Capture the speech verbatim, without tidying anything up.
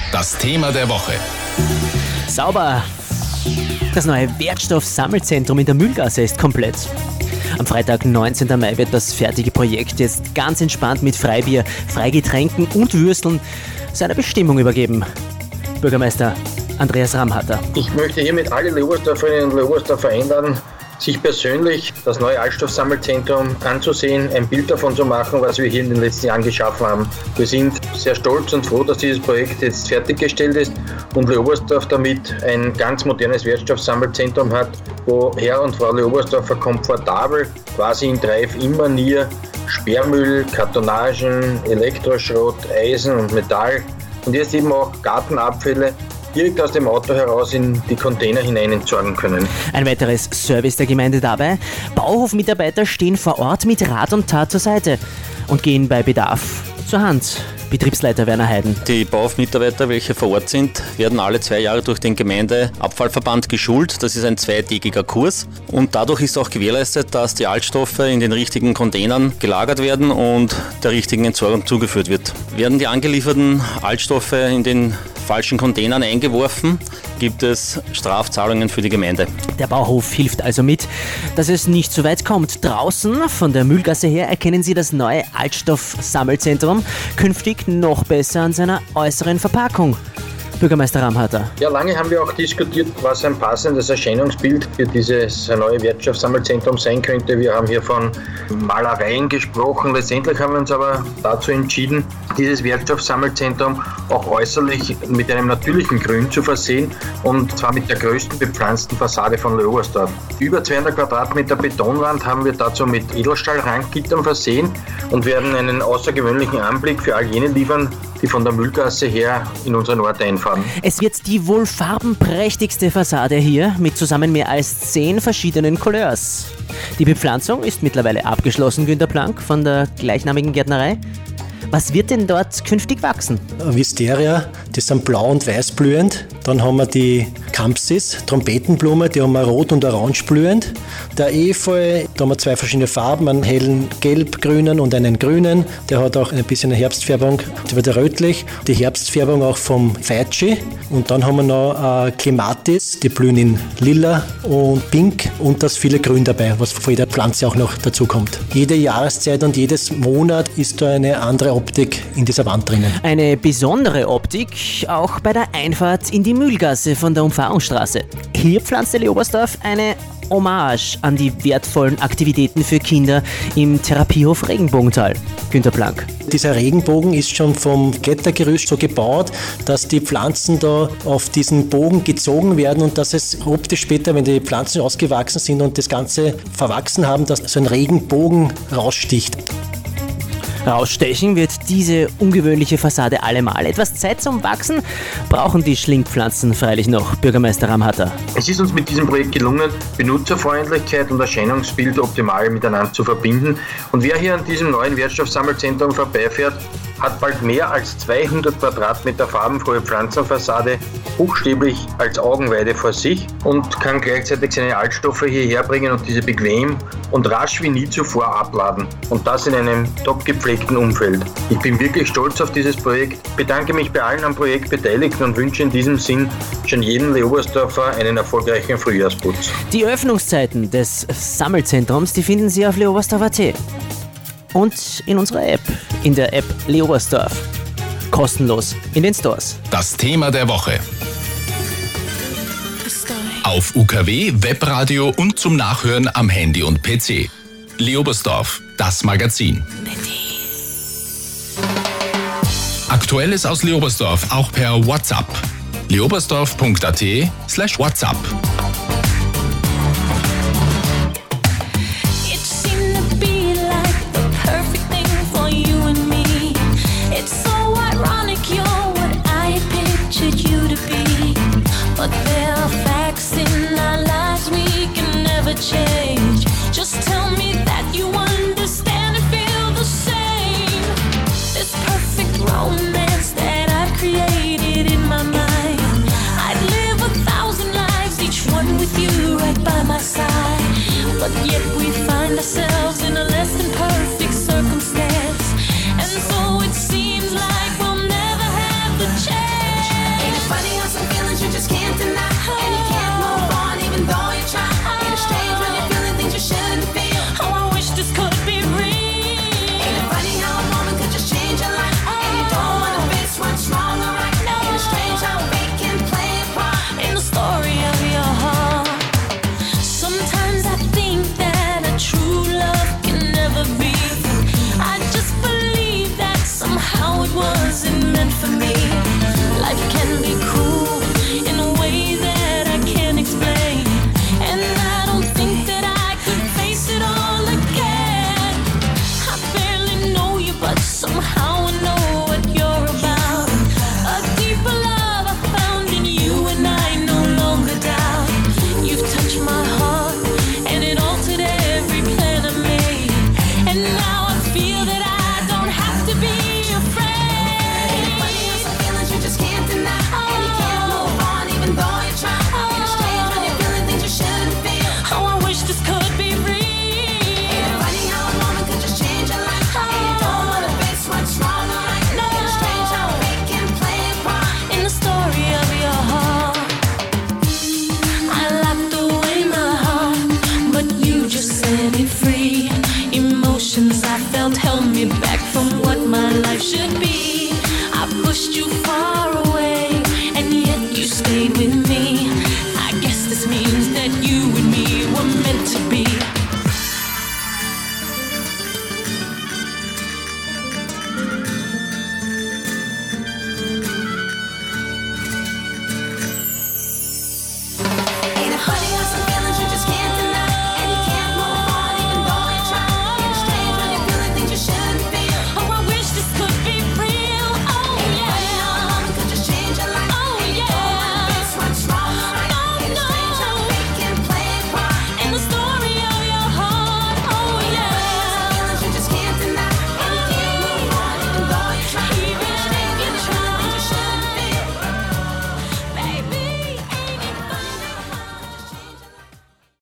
Das Thema der Woche. Sauber. Das neue Wertstoffsammelzentrum in der Mühlgasse ist komplett. Am Freitag, neunzehnten Mai, wird das fertige Projekt jetzt ganz entspannt mit Freibier, Freigetränken und Würsteln seiner Bestimmung übergeben. Bürgermeister Andreas Ramhatter. Ich möchte hiermit alle Leobersdorferinnen und Leobersdorfer einladen, sich persönlich das neue Altstoffsammelzentrum anzusehen, ein Bild davon zu machen, was wir hier in den letzten Jahren geschaffen haben. Wir sind sehr stolz und froh, dass dieses Projekt jetzt fertiggestellt ist und Leobersdorf damit ein ganz modernes Wertstoffsammelzentrum hat, wo Herr und Frau Leobersdorfer komfortabel quasi in Drive-In-Manier Sperrmüll, Kartonagen, Elektroschrott, Eisen und Metall und jetzt eben auch Gartenabfälle direkt aus dem Auto heraus in die Container hinein entsorgen können. Ein weiteres Service der Gemeinde dabei: Bauhofmitarbeiter stehen vor Ort mit Rat und Tat zur Seite und gehen bei Bedarf zur Hand. Betriebsleiter Werner Heiden. Die Bauhofmitarbeiter, welche vor Ort sind, werden alle zwei Jahre durch den Gemeindeabfallverband geschult. Das ist ein zweitägiger Kurs und dadurch ist auch gewährleistet, dass die Altstoffe in den richtigen Containern gelagert werden und der richtigen Entsorgung zugeführt wird. Werden die angelieferten Altstoffe in den falschen Containern eingeworfen, gibt es Strafzahlungen für die Gemeinde. Der Bauhof hilft also mit, dass es nicht so weit kommt. Draußen von der Mühlgasse her erkennen Sie das neue Altstoffsammelzentrum künftig noch besser an seiner äußeren Verpackung. Bürgermeister Ramhatter. Ja, lange haben wir auch diskutiert, was ein passendes Erscheinungsbild für dieses neue Wertstoffsammelzentrum sein könnte. Wir haben hier von Malereien gesprochen. Letztendlich haben wir uns aber dazu entschieden, dieses Wertstoffsammelzentrum auch äußerlich mit einem natürlichen Grün zu versehen, und zwar mit der größten bepflanzten Fassade von Leobersdorf. Über zweihundert Quadratmeter Betonwand haben wir dazu mit Edelstahlrandgittern versehen und werden einen außergewöhnlichen Anblick für all jene liefern, die von der Mühlgasse her in unseren Ort einfahren. Es wird die wohl farbenprächtigste Fassade hier mit zusammen mehr als zehn verschiedenen Couleurs. Die Bepflanzung ist mittlerweile abgeschlossen, Günter Plank von der gleichnamigen Gärtnerei. Was wird denn dort künftig wachsen? Wisteria, die sind blau und weiß blühend. Dann haben wir die Campsis, Trompetenblume, die haben wir rot und orange blühend. Der Efeu, da haben wir zwei verschiedene Farben, einen hellen gelb-grünen und einen grünen. Der hat auch ein bisschen eine Herbstfärbung, der wird rötlich. Die Herbstfärbung auch vom Feitschi. Und dann haben wir noch äh, Clematis, die blühen in lila und pink, und da ist viele Grün dabei, was von jeder Pflanze auch noch dazu kommt. Jede Jahreszeit und jedes Monat ist da eine andere Optik in dieser Wand drinnen. Eine besondere Optik auch bei der Einfahrt in die Mühlgasse von der Umfahrungsstraße. Hier pflanzte Leobersdorf eine Hommage an die wertvollen Aktivitäten für Kinder im Therapiehof Regenbogental. Günter Plank. Dieser Regenbogen ist schon vom Klettergerüst so gebaut, dass die Pflanzen da auf diesen Bogen gezogen werden und dass es optisch später, wenn die Pflanzen ausgewachsen sind und das Ganze verwachsen haben, dass so ein Regenbogen raussticht. Rausstechen wird diese ungewöhnliche Fassade allemal. Etwas Zeit zum Wachsen brauchen die Schlingpflanzen freilich noch. Bürgermeister Ramhatter. Es ist uns mit diesem Projekt gelungen, Benutzerfreundlichkeit und Erscheinungsbild optimal miteinander zu verbinden. Und wer hier an diesem neuen Wertstoffsammelzentrum vorbeifährt, hat bald mehr als zweihundert Quadratmeter farbenfrohe Pflanzenfassade buchstäblich als Augenweide vor sich und kann gleichzeitig seine Altstoffe hierher bringen und diese bequem und rasch wie nie zuvor abladen. Und das in einem top gepflegten Umfeld. Ich bin wirklich stolz auf dieses Projekt, bedanke mich bei allen am Projekt Beteiligten und wünsche in diesem Sinn schon jedem Leobersdorfer einen erfolgreichen Frühjahrsputz. Die Öffnungszeiten des Sammelzentrums, die finden Sie auf leobersdorf punkt at und in unserer App, in der App Leobersdorf. Kostenlos in den Stores. Das Thema der Woche. Auf U K W, Webradio und zum Nachhören am Handy und P C. Leobersdorf, das Magazin. Aktuelles aus Leobersdorf auch per WhatsApp. leobersdorf punkt at slash WhatsApp. But there are facts in our lives we can never change. Just tell me that you understand and feel the same. This perfect romance that I've created in my mind, I'd live a thousand lives, each one with you right by my side. But yet we find ourselves in a less than perfect circumstance, and so it seems like we'll never have the chance. you far away, and yet you stayed with me.